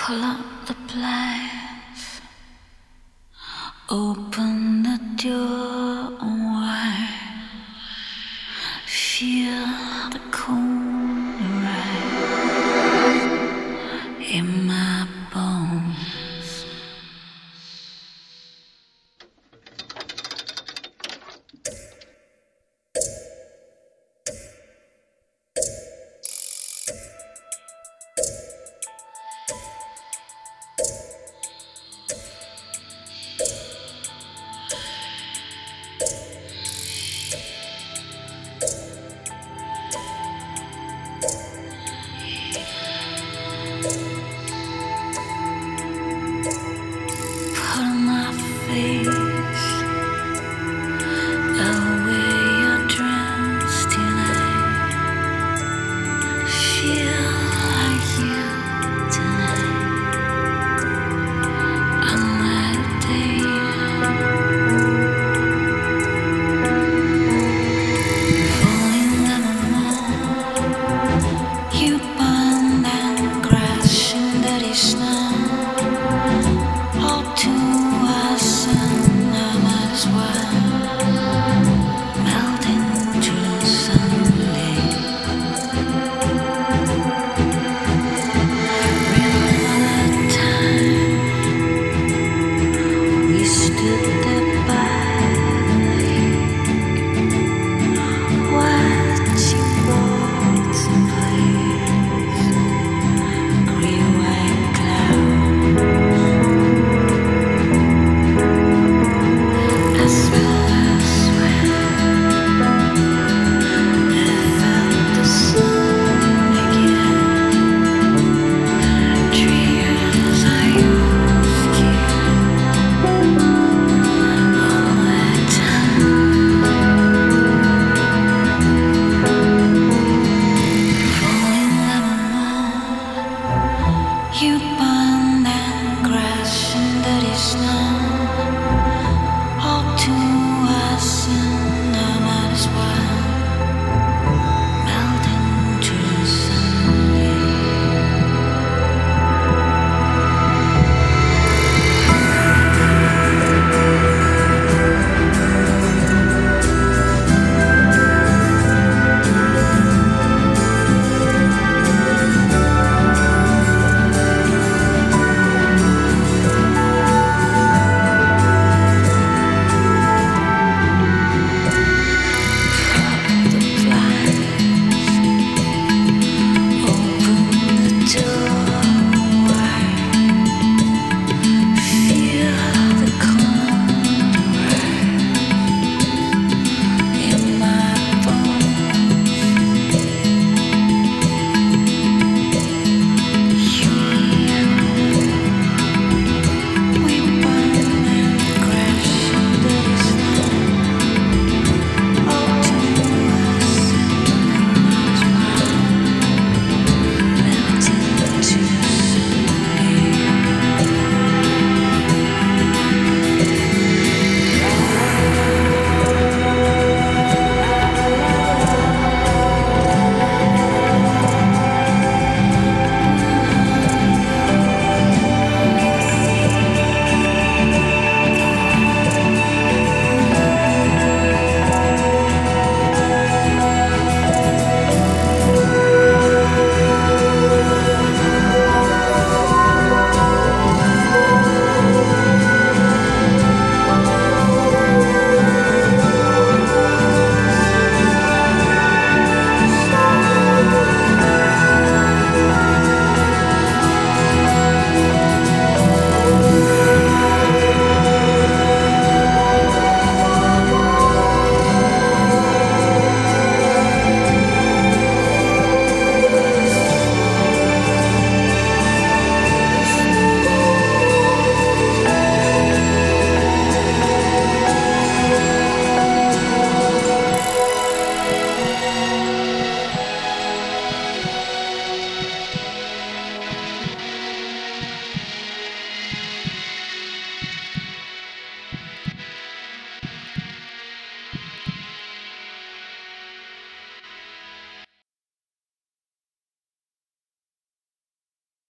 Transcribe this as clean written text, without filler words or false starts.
Pull up the blinds, open the door wide, feel the cold rise in my bones. Put on my face, away your dress tonight. Feel like you tonight. On that day, falling down the mall, you burn and crash in dirty snow. All to us, and I might as well melt into Sunday. Remember the time we stood there by the lake, watching boats and planes, green white clouds. As well as when I felt the sun again, dreams I used to all that time, falling down the mall, you